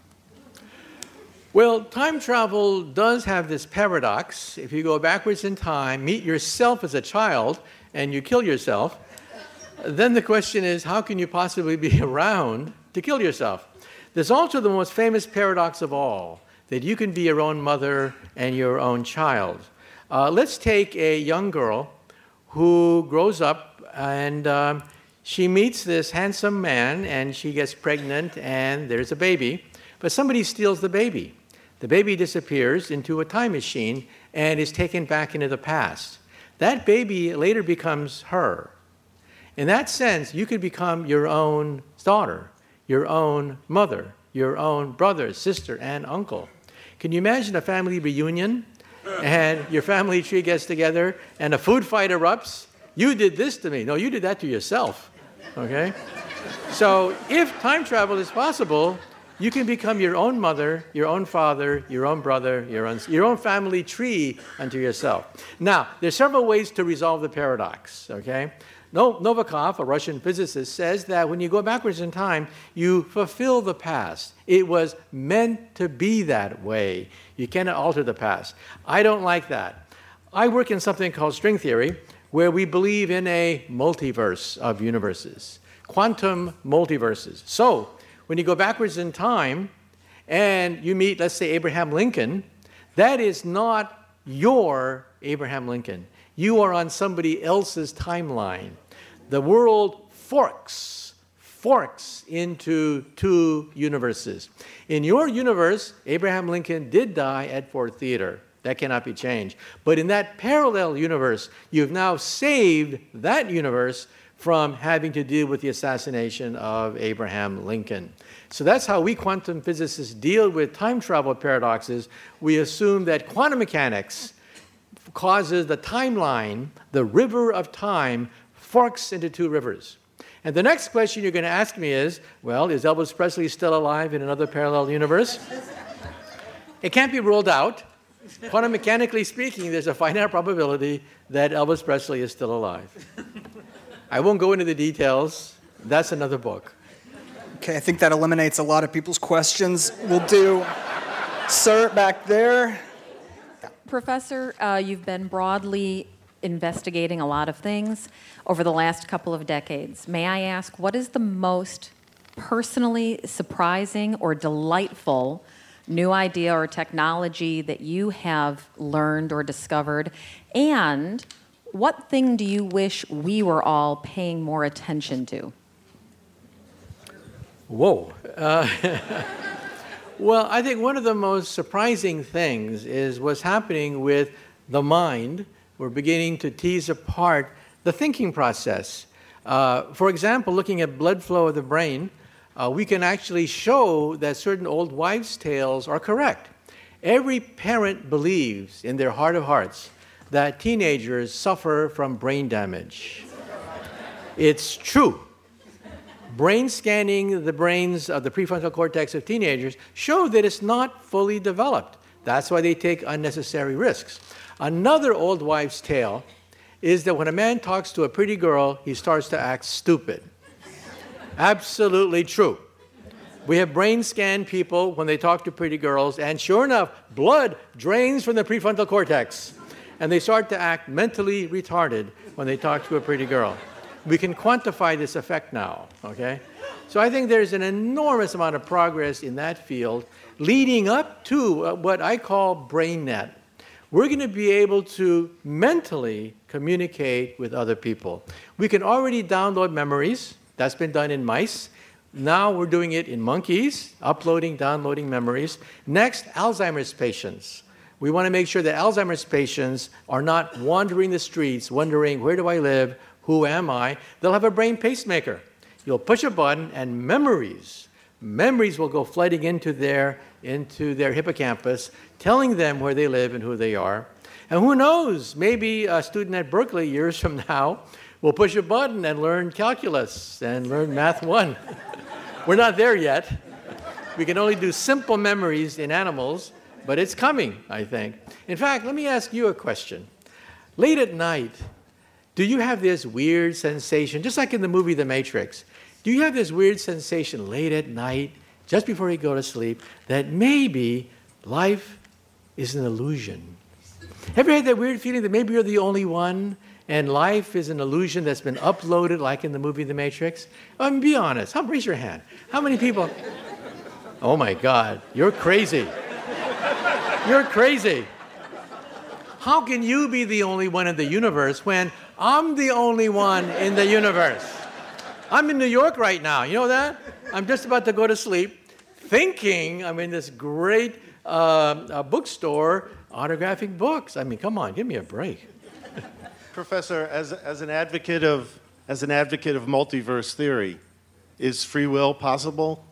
Well, time travel does have this paradox. If you go backwards in time, meet yourself as a child, and you kill yourself, then the question is, how can you possibly be around to kill yourself? There's also the most famous paradox of all, that you can be your own mother and your own child. Let's take a young girl who grows up and she meets this handsome man and she gets pregnant and there's a baby, but somebody steals the baby. The baby disappears into a time machine and is taken back into the past. That baby later becomes her. In that sense, you could become your own daughter, your own mother, your own brother, sister, and uncle. Can you imagine a family reunion and your family tree gets together and a food fight erupts? You did this to me. No, you did that to yourself. Okay? So if time travel is possible, you can become your own mother, your own father, your own brother, your own family tree unto yourself. Now, there's several ways to resolve the paradox, okay? Novikov, a Russian physicist, says that when you go backwards in time, you fulfill the past. It was meant to be that way. You cannot alter the past. I don't like that. I work in something called string theory, where we believe in a multiverse of universes, quantum multiverses. So, when you go backwards in time and you meet, let's say, Abraham Lincoln, that is not your Abraham Lincoln. You are on somebody else's timeline. The world forks into two universes. In your universe, Abraham Lincoln did die at Ford Theater. That cannot be changed. But in that parallel universe, you've now saved that universe from having to deal with the assassination of Abraham Lincoln. So that's how we quantum physicists deal with time travel paradoxes. We assume that quantum mechanics causes the timeline, the river of time, forks into two rivers. And the next question you're going to ask me is, well, is Elvis Presley still alive in another parallel universe? It can't be ruled out. Quantum mechanically speaking, there's a finite probability that Elvis Presley is still alive. I won't go into the details. That's another book. Okay, I think that eliminates a lot of people's questions. We'll do, sir, back there. Professor, you've been broadly investigating a lot of things over the last couple of decades. May I ask, what is the most personally surprising or delightful new idea or technology that you have learned or discovered? And what thing do you wish we were all paying more attention to? Whoa. Well, I think one of the most surprising things is what's happening with the mind. We're beginning to tease apart the thinking process. For example, looking at blood flow of the brain, we can actually show that certain old wives' tales are correct. Every parent believes in their heart of hearts that teenagers suffer from brain damage. It's true. Brain scanning the brains of the prefrontal cortex of teenagers show that it's not fully developed. That's why they take unnecessary risks. Another old wives' tale is that when a man talks to a pretty girl, he starts to act stupid. Absolutely true. We have brain scanned people when they talk to pretty girls, and sure enough, blood drains from the prefrontal cortex, and they start to act mentally retarded when they talk to a pretty girl. We can quantify this effect now, okay? So I think there's an enormous amount of progress in that field leading up to what I call BrainNet. We're going to be able to mentally communicate with other people. We can already download memories. That's been done in mice. Now we're doing it in monkeys, uploading, downloading memories. Next, Alzheimer's patients. We want to make sure that Alzheimer's patients are not wandering the streets, wondering, where do I live? Who am I? They'll have a brain pacemaker. You'll push a button and memories will go flooding into their hippocampus, telling them where they live and who they are. And who knows, maybe a student at Berkeley years from now will push a button and learn calculus and learn Math 1. We're not there yet. We can only do simple memories in animals, but it's coming, I think. In fact, let me ask you a question. Late at night, do you have this weird sensation, just like in the movie The Matrix, do you have this weird sensation late at night, just before you go to sleep, that maybe life is an illusion? Have you had that weird feeling that maybe you're the only one, and life is an illusion that's been uploaded like in the movie The Matrix? Be honest. Raise your hand. How many people? Oh my God, you're crazy. You're crazy. How can you be the only one in the universe when I'm the only one in the universe? I'm in New York right now. You know that? I'm just about to go to sleep thinking I'm in this great bookstore autographing books. I mean, come on, give me a break. Professor, as an advocate of multiverse theory, is free will possible?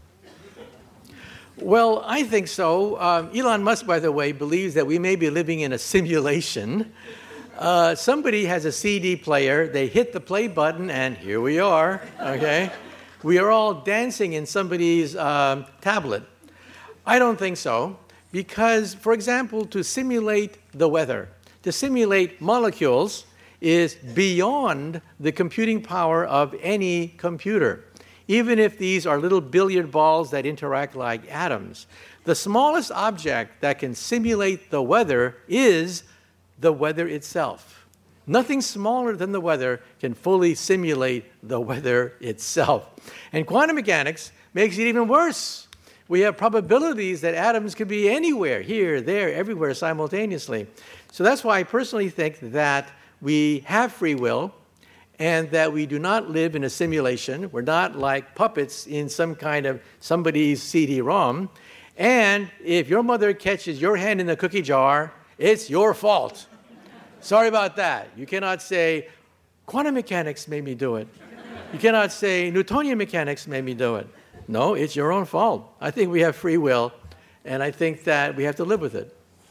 Well, I think so. Elon Musk, by the way, believes that we may be living in a simulation. Somebody has a CD player, they hit the play button, and here we are, okay? We are all dancing in somebody's tablet. I don't think so, because, for example, to simulate the weather, to simulate molecules is beyond the computing power of any computer. Even if these are little billiard balls that interact like atoms, the smallest object that can simulate the weather is the weather itself. Nothing smaller than the weather can fully simulate the weather itself. And quantum mechanics makes it even worse. We have probabilities that atoms could be anywhere, here, there, everywhere simultaneously. So that's why I personally think that we have free will and that we do not live in a simulation. We're not like puppets in some kind of somebody's CD-ROM. And if your mother catches your hand in the cookie jar, it's your fault. Sorry about that. You cannot say, quantum mechanics made me do it. You cannot say, Newtonian mechanics made me do it. No, it's your own fault. I think we have free will, and I think that we have to live with it.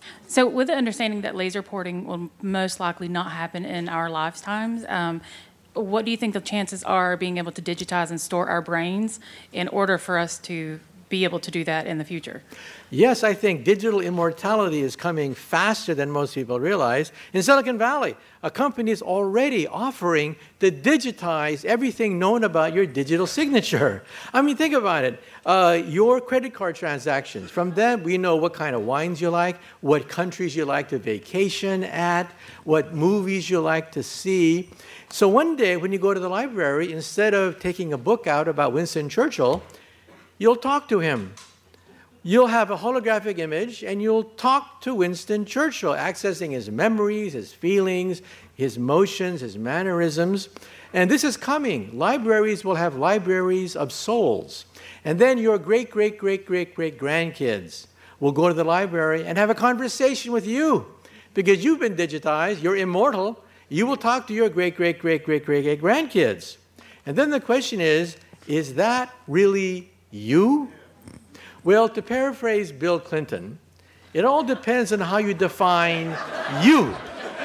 So with the understanding that laser porting will most likely not happen in our lifetimes, what do you think the chances are of being able to digitize and store our brains in order for us to be able to do that in the future? Yes, I think digital immortality is coming faster than most people realize. In Silicon Valley, a company is already offering to digitize everything known about your digital signature. I mean, think about it. Your credit card transactions, from them we know what kind of wines you like, what countries you like to vacation at, what movies you like to see. So one day when you go to the library, instead of taking a book out about Winston Churchill, you'll talk to him. You'll have a holographic image, and you'll talk to Winston Churchill, accessing his memories, his feelings, his motions, his mannerisms. And this is coming. Libraries will have libraries of souls. And then your great-great-great-great-great-grandkids will go to the library and have a conversation with you. Because you've been digitized, you're immortal, you will talk to your great-great-great-great-great-grandkids. And then the question is that really you? Well, to paraphrase Bill Clinton, it all depends on how you define you.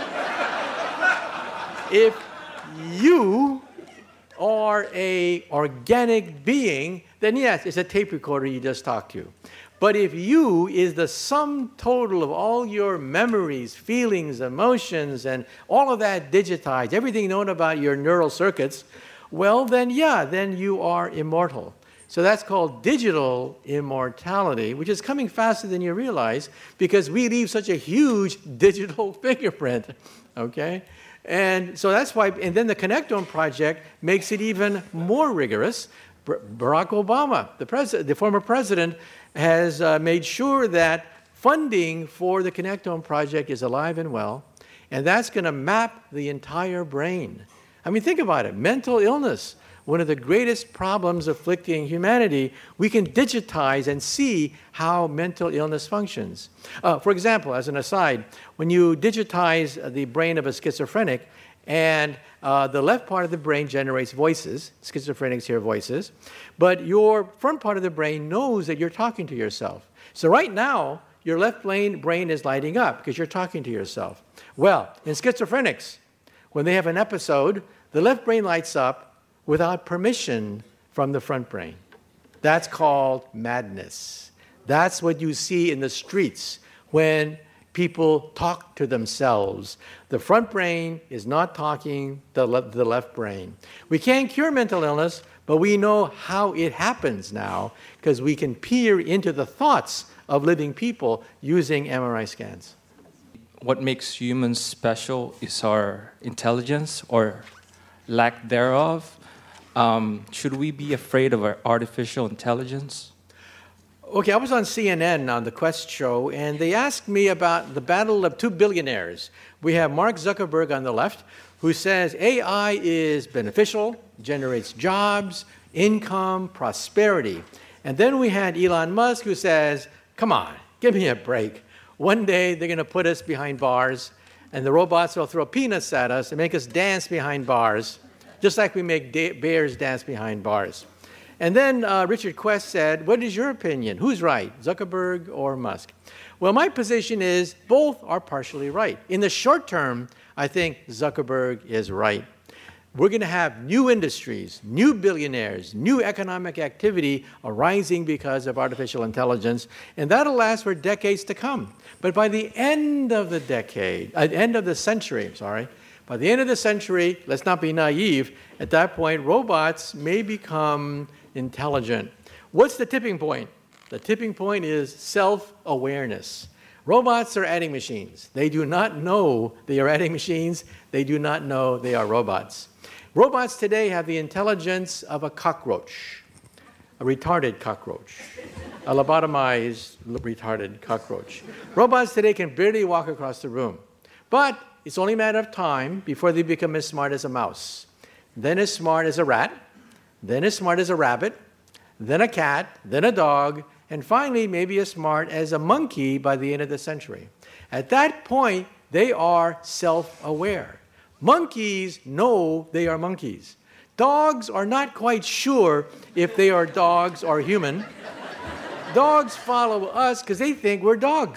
If you are an organic being, then yes, it's a tape recorder you just talked to. But if you is the sum total of all your memories, feelings, emotions, and all of that digitized, everything known about your neural circuits, well, then you are immortal. So that's called digital immortality, which is coming faster than you realize because we leave such a huge digital fingerprint, okay? And so that's why, and then the Connectome project makes it even more rigorous. Barack Obama, the former president, has made sure that funding for the Connectome project is alive and well, and that's going to map the entire brain. I mean, think about it. Mental illness, one of the greatest problems afflicting humanity, we can digitize and see how mental illness functions. For example, as an aside, when you digitize the brain of a schizophrenic, and the left part of the brain generates voices, schizophrenics hear voices, but your front part of the brain knows that you're talking to yourself. So right now, your left brain is lighting up because you're talking to yourself. Well, in schizophrenics, when they have an episode, the left brain lights up without permission from the front brain. That's called madness. That's what you see in the streets when people talk to themselves. The front brain is not talking to the left brain. We can't cure mental illness, but we know how it happens now because we can peer into the thoughts of living people using MRI scans. What makes humans special is our intelligence or lack thereof. Should we be afraid of our artificial intelligence? Okay, I was on CNN on the Quest show, and they asked me about the battle of two billionaires. We have Mark Zuckerberg on the left, who says AI is beneficial, generates jobs, income, prosperity. And then we had Elon Musk, who says, come on, give me a break. One day they're going to put us behind bars, and the robots will throw peanuts at us and make us dance behind bars, just like we make bears dance behind bars. And then Richard Quest said, what is your opinion? Who's right, Zuckerberg or Musk? Well, my position is both are partially right. In the short term, I think Zuckerberg is right. We're going to have new industries, new billionaires, new economic activity arising because of artificial intelligence, and that'll last for decades to come. But by the end of the century, by the end of the century, let's not be naive, at that point, robots may become intelligent. What's the tipping point? The tipping point is self-awareness. Robots are adding machines. They do not know they are adding machines. They do not know they are robots. Robots today have the intelligence of a cockroach, a retarded cockroach, a lobotomized retarded cockroach. Robots today can barely walk across the room. But it's only a matter of time before they become as smart as a mouse, then as smart as a rat, then as smart as a rabbit, then a cat, then a dog, and finally maybe as smart as a monkey by the end of the century. At that point, they are self-aware. Monkeys know they are monkeys. Dogs are not quite sure if they are dogs or human. Dogs follow us because they think we're dogs.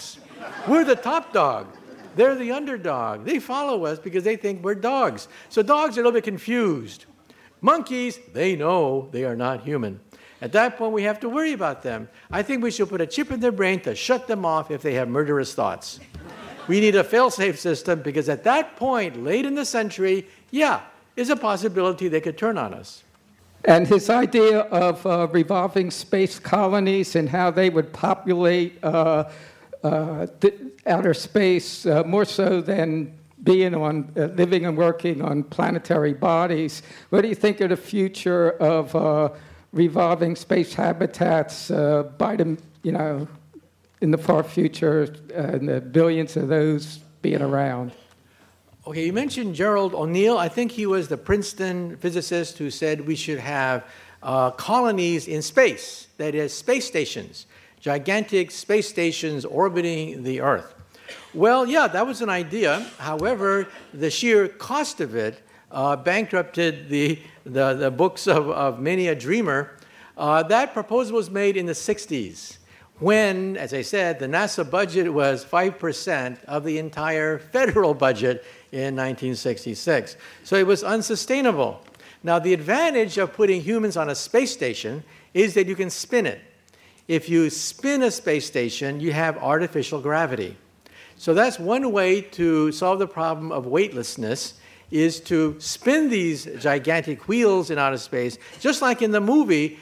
We're the top dog. They're the underdog. They follow us because they think we're dogs. So dogs are a little bit confused. Monkeys, they know they are not human. At that point, we have to worry about them. I think we should put a chip in their brain to shut them off if they have murderous thoughts. We need a fail-safe system because at that point, late in the century, is a possibility they could turn on us. And his idea of revolving space colonies and how they would populate the outer space more so than being on living and working on planetary bodies. What do you think of the future of revolving space habitats by the in the far future, and the billions of those being around? Okay, you mentioned Gerald O'Neill. I think he was the Princeton physicist who said we should have colonies in space, that is, space stations, gigantic space stations orbiting the Earth. Well, that was an idea. However, the sheer cost of it bankrupted the books of many a dreamer. That proposal was made in the 60s. When, as I said, the NASA budget was 5% of the entire federal budget in 1966. So it was unsustainable. Now, the advantage of putting humans on a space station is that you can spin it. If you spin a space station, you have artificial gravity. So that's one way to solve the problem of weightlessness, is to spin these gigantic wheels in outer space, just like in the movie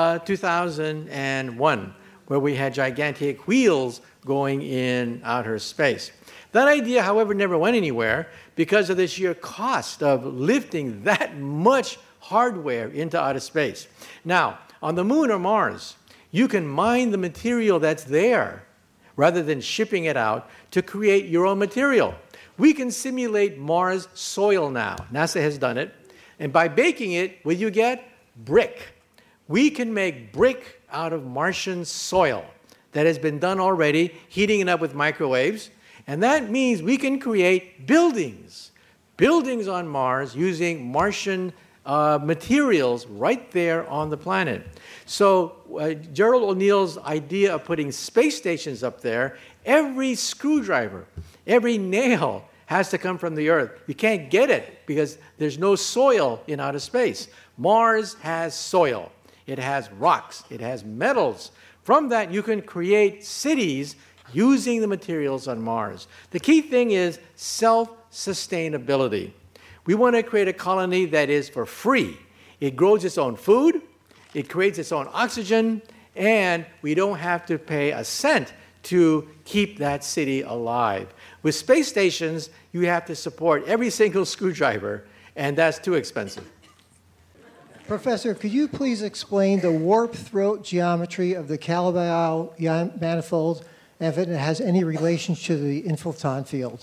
2001. Where we had gigantic wheels going in outer space. That idea, however, never went anywhere because of the sheer cost of lifting that much hardware into outer space. Now, on the moon or Mars, you can mine the material that's there rather than shipping it out to create your own material. We can simulate Mars soil now. NASA has done it. And by baking it, what you get? Brick. We can make brick out of Martian soil. That has been done already, heating it up with microwaves. And that means we can create buildings on Mars using Martian materials right there on the planet. So Gerald O'Neill's idea of putting space stations up there, every screwdriver, every nail has to come from the Earth. You can't get it because there's no soil in outer space. Mars has soil. It has rocks. It has metals. From that, you can create cities using the materials on Mars. The key thing is self-sustainability. We want to create a colony that is for free. It grows its own food, it creates its own oxygen, and we don't have to pay a cent to keep that city alive. With space stations, you have to support every single screwdriver, and that's too expensive. Professor, could you please explain the warp throat geometry of the Calabi-Yau manifold and if it has any relation to the infiltron field?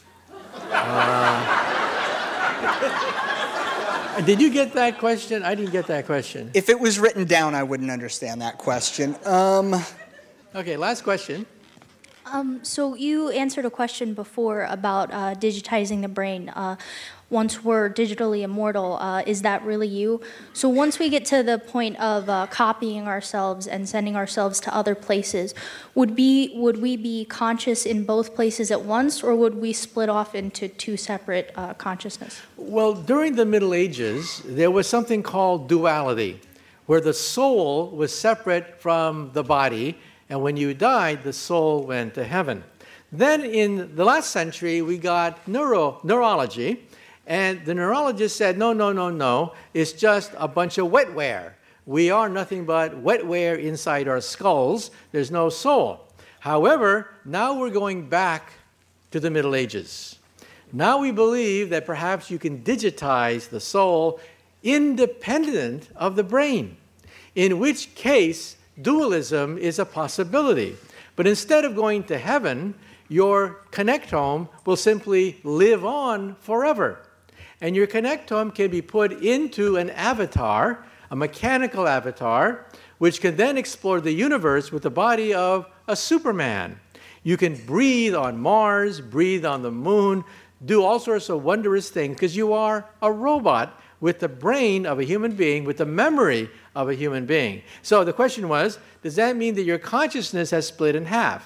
Did you get that question? I didn't get that question. If it was written down, I wouldn't understand that question. Okay, last question. So you answered a question before about digitizing the brain. Once we're digitally immortal, is that really you? So once we get to the point of copying ourselves and sending ourselves to other places, would we be conscious in both places at once, or would we split off into two separate consciousness? Well, during the Middle Ages, there was something called duality, where the soul was separate from the body, and when you died, the soul went to heaven. Then in the last century, we got neurology. And the neurologist said, no, it's just a bunch of wetware. We are nothing but wetware inside our skulls. There's no soul. However, now we're going back to the Middle Ages. Now we believe that perhaps you can digitize the soul independent of the brain, in which case dualism is a possibility. But instead of going to heaven, your connectome will simply live on forever. And your connectome can be put into an avatar, a mechanical avatar, which can then explore the universe with the body of a Superman. You can breathe on Mars, breathe on the moon, do all sorts of wondrous things because you are a robot with the brain of a human being, with the memory of a human being. So the question was, does that mean that your consciousness has split in half?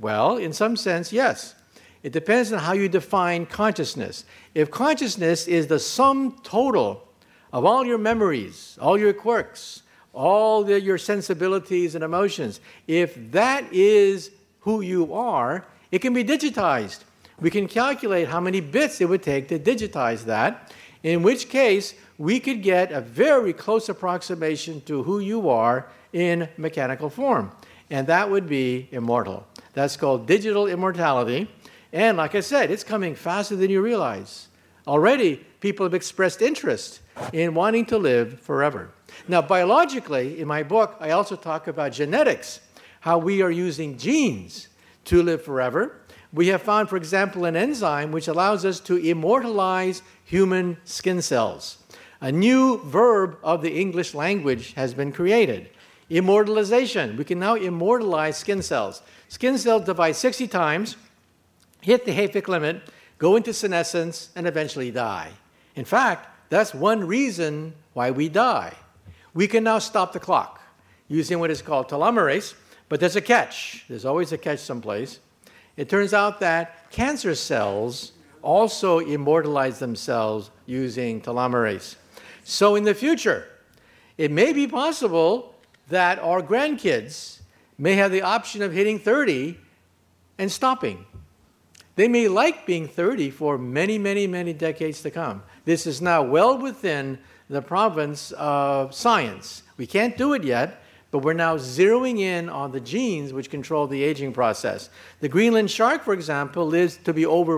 Well, in some sense, yes. It depends on how you define consciousness. If consciousness is the sum total of all your memories, all your quirks, all your sensibilities and emotions, if that is who you are, it can be digitized. We can calculate how many bits it would take to digitize that, in which case we could get a very close approximation to who you are in mechanical form. And that would be immortal. That's called digital immortality. And like I said, it's coming faster than you realize. Already, people have expressed interest in wanting to live forever. Now, biologically, in my book, I also talk about genetics, how we are using genes to live forever. We have found, for example, an enzyme which allows us to immortalize human skin cells. A new verb of the English language has been created. Immortalization. We can now immortalize skin cells. Skin cells divide 60 times, hit the Hayflick limit, go into senescence, and eventually die. In fact, that's one reason why we die. We can now stop the clock using what is called telomerase, but there's a catch. There's always a catch someplace. It turns out that cancer cells also immortalize themselves using telomerase. So in the future, it may be possible that our grandkids may have the option of hitting 30 and stopping. They may like being 30 for many, many, many decades to come. This is now well within the province of science. We can't do it yet, but we're now zeroing in on the genes which control the aging process. The Greenland shark, for example, lives to be over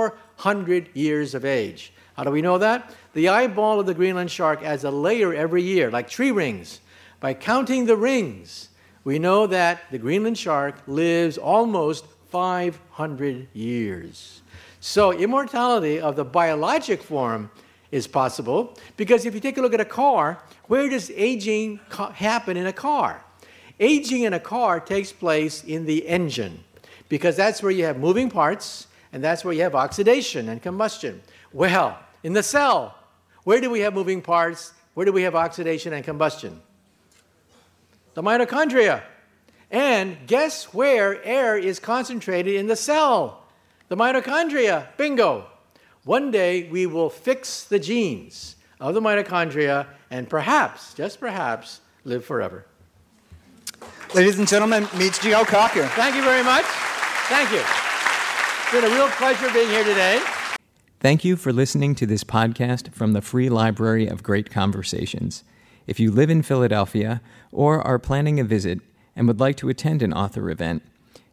400 years of age. How do we know that? The eyeball of the Greenland shark adds a layer every year, like tree rings. By counting the rings, we know that the Greenland shark lives almost 500 years. So immortality of the biologic form is possible, because if you take a look at a car, where does aging happen in a car? Aging in a car takes place in the engine, because that's where you have moving parts, and that's where you have oxidation and combustion. Well, in the cell, where do we have moving parts? Where do we have oxidation and combustion? The mitochondria. And guess where air is concentrated in the cell? The mitochondria. Bingo. One day we will fix the genes of the mitochondria and perhaps, just perhaps, live forever. Ladies and gentlemen, Michio Kaku. Thank you very much. Thank you. It's been a real pleasure being here today. Thank you for listening to this podcast from the Free Library of Great Conversations. If you live in Philadelphia or are planning a visit and would like to attend an author event,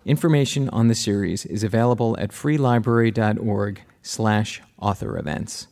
information on the series is available at freelibrary.org/author events.